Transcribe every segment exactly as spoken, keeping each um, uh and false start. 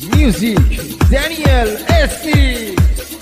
Music Daniel Esty.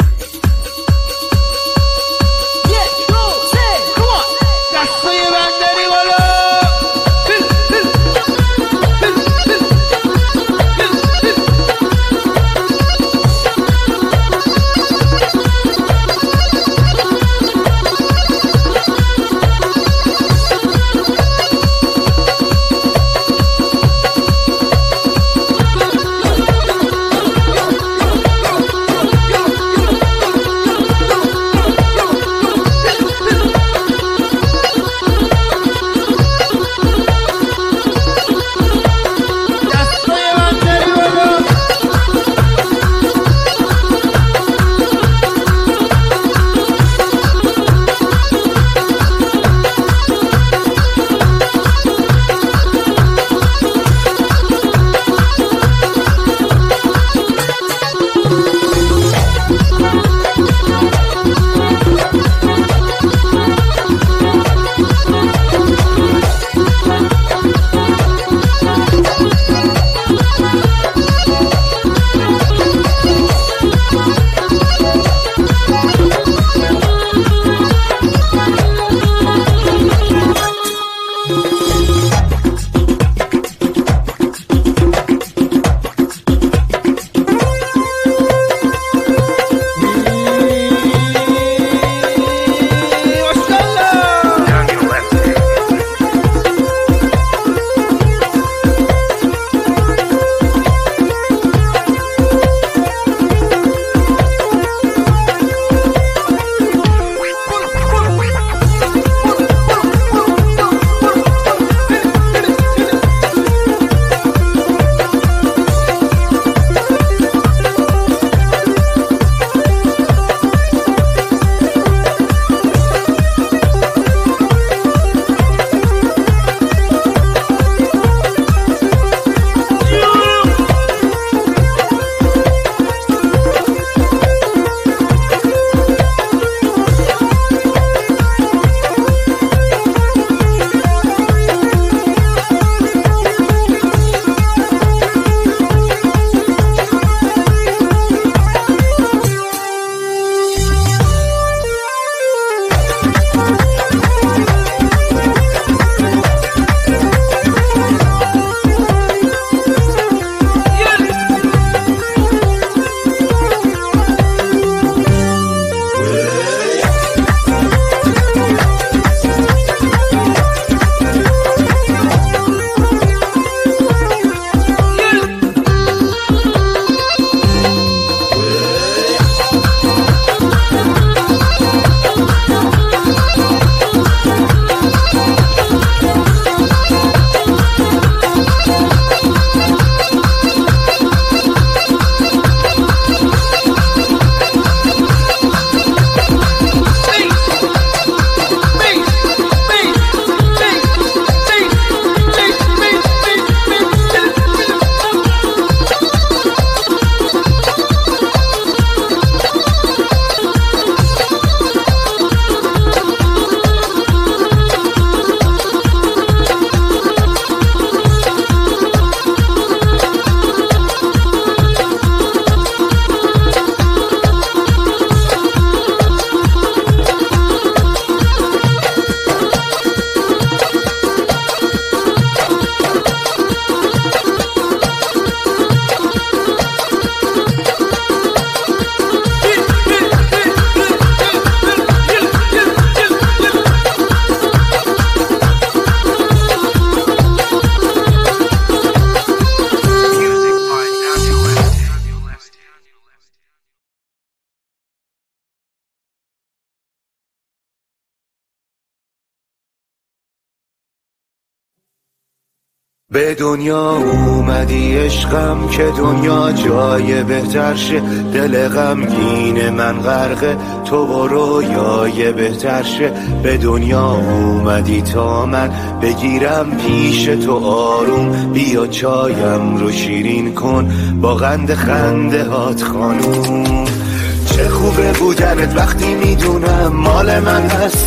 به دنیا اومدی عشقم که دنیا جای بهتر شه، دل غمگین من غرقه تو و رویای بهتر شه. به دنیا اومدی تا من بگیرم پیش تو آروم، بیا چایم رو شیرین کن با قند خنده هات خانوم. چه خوبه بودنت وقتی میدونم مال من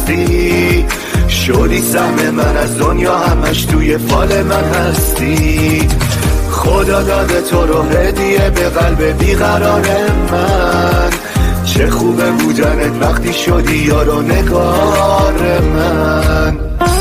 هستی، شدی سهم من از دنیا همش توی فال من هستی. خدا داده تو رو هدیه به قلب بیقرار من. چه خوبه بودنت وقتی شدی یار و نگار من.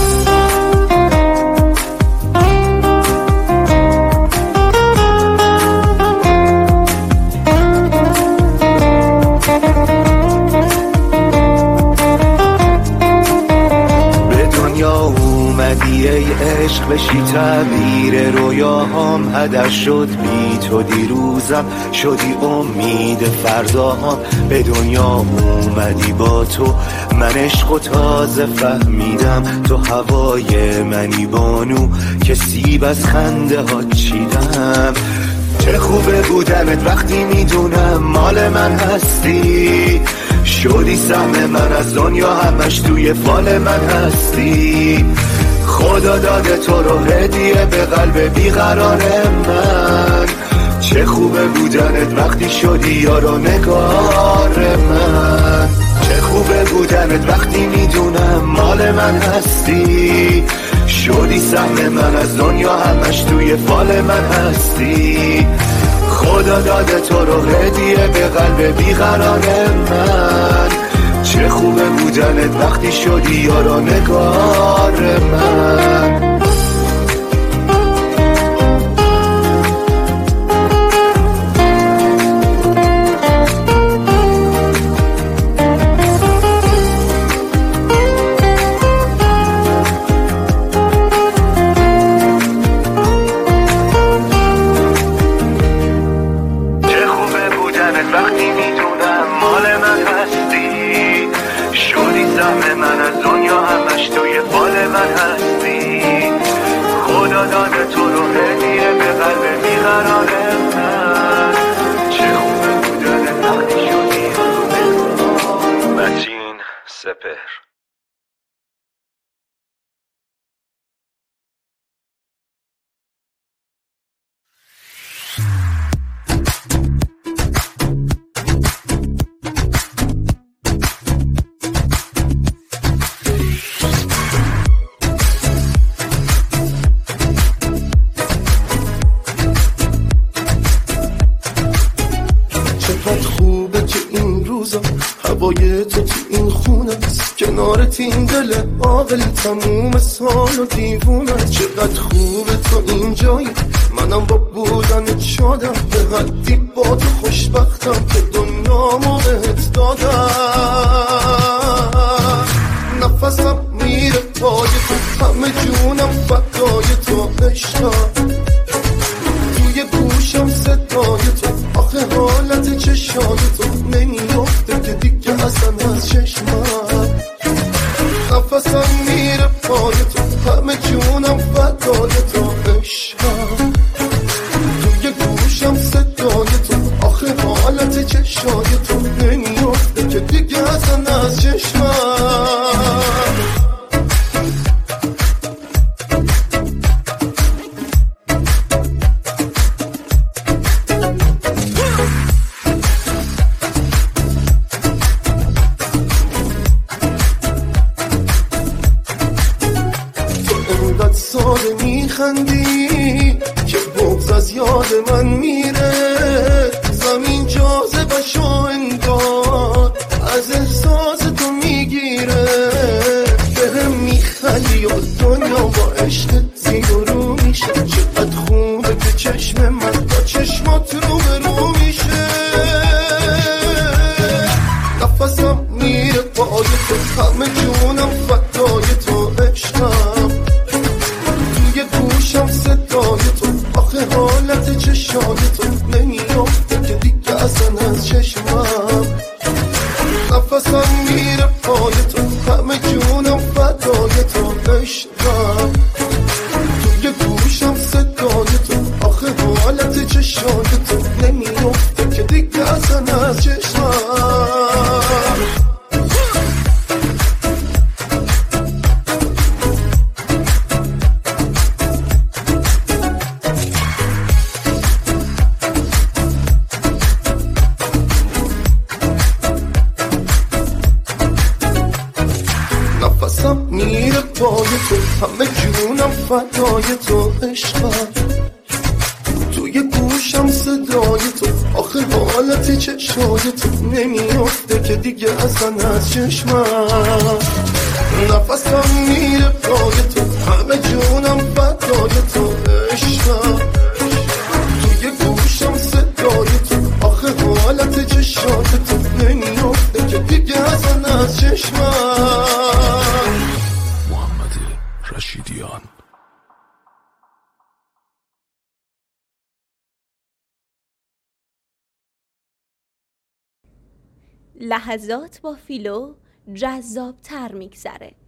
اومدی ای عشق بشی تعبیر رویاهام، هدر شد بی تو دیروزم، شدی امید فرداهام. به دنیا اومدی با تو من عشق و تازه فهمیدم، تو هوای منی بانو که سیب از خنده ها چیدم. چه خوبه بودنت وقتی میدونم مال من هستی، شدی سهم من از دنیا همش توی فال من هستی. خدا داده تو رو هدیه به قلب بیقرار من. چه خوبه بودنت وقتی شدی یار و نگار من. چه خوبه بودنت وقتی میدونم مال من هستی، شدی سهم من از دنیا همش توی فال من هستی. خدا داده تو رو هدیه به قلب بیقرار من. چه خوبه بودنت وقتی شدی یار و نگار من. هوای تو تو این خونه است، کنارت این دل عاقل تموم سال و دیوونه. چقدر خوبه تو اینجایی، منم با بودنت شادم، به حدی با تو خوشبختم که دنیامو بهت دادم. نفسم میره پای تو، همه جونم فدای تو عشقم. توی گوشم صدای تو، آخه حالت چشای تو نمیافته که دیگه اصلا از چشمم. نفسم میره پای تو، همه جونم فدای تو عشقم. توی گوشم صدای تو، آخه حالت چشای تو نمیافته که دیگه اصلا از چشمم. میخندی که بغض از یاد من میره، زمین جاذبه‌شو انگار از احساس تو میگیره. بهم میخندی و دنیا با عشقت زیر و رو میشه. چقدر خوبه که چشم من با چشمات رو به رو میشه. نفسم میره پای تو، همه جونم فدای تو عشقم. گوشم صدای تو، آخه حالت چشای تو نمیافته که دیگه اصلا از چشمم. نفسم میره پای تو، همه جونم فدای تو عشقم. توی گوشم صدای تو، آخه حالت چشای تو نمیافته که دیگه اصلا از چشمم. میره پای تو، همه جونم فدای تو عشقم. گوشم صدای تو، آخه حالت چشای تو نمیافته که دیگه اصلا از چشمم. نفسم میره پای تو، همه جونم فدای تو عشقم. توی گوشم صدای تو، آخه حالت چشات تو نمیافته که دیگه اصلا از چشمم. محمد رشیدیان. لحظات با فیلو جذاب‌تر میگذره.